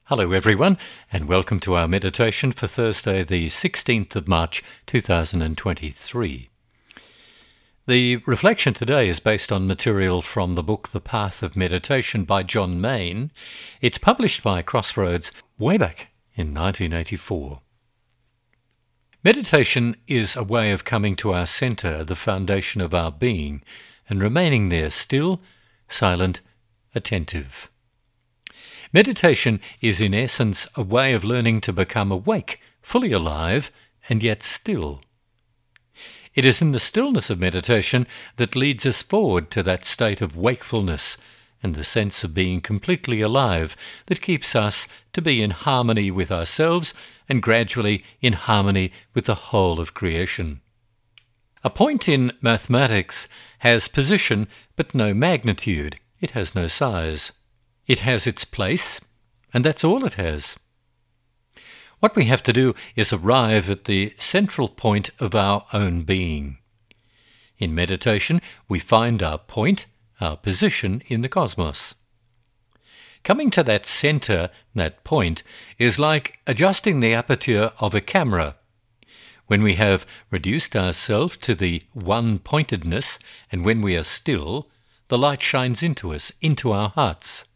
Hello everyone, and welcome to our meditation for Thursday the 16th of March 2023. The reflection today is based on material from the book The Path of Meditation by John Main. It's published by Crossroads way back in 1984. Meditation is a way of coming to our centre, the foundation of our being, and remaining there still, silent, attentive. Meditation is in essence a way of learning to become awake, fully alive, and yet still. It is in the stillness of meditation that leads us forward to that state of wakefulness and the sense of being completely alive that keeps us to be in harmony with ourselves and gradually in harmony with the whole of creation. A point in mathematics has position but no magnitude. It has no size. It has its place, and that's all it has. What we have to do is arrive at the central point of our own being. In meditation, we find our point, our position in the cosmos. Coming to that center, that point, is like adjusting the aperture of a camera. When we have reduced ourselves to the one-pointedness, and when we are still, the light shines into us, into our hearts.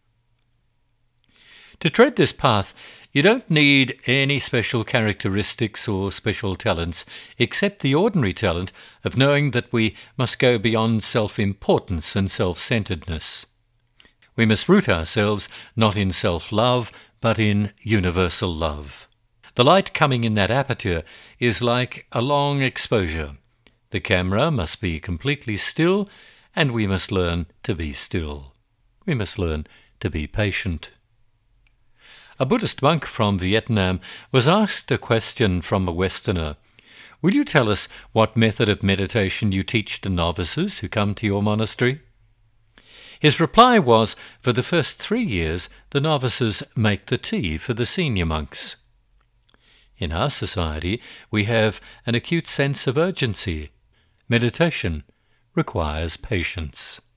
To tread this path, you don't need any special characteristics or special talents, except the ordinary talent of knowing that we must go beyond self-importance and self-centeredness. We must root ourselves not in self-love, but in universal love. The light coming in that aperture is like a long exposure. The camera must be completely still, and we must learn to be still. We must learn to be patient. A Buddhist monk from Vietnam was asked a question from a Westerner. Will you tell us what method of meditation you teach to novices who come to your monastery? His reply was, for the first 3 years, the novices make the tea for the senior monks. In our society, we have an acute sense of urgency. Meditation requires patience.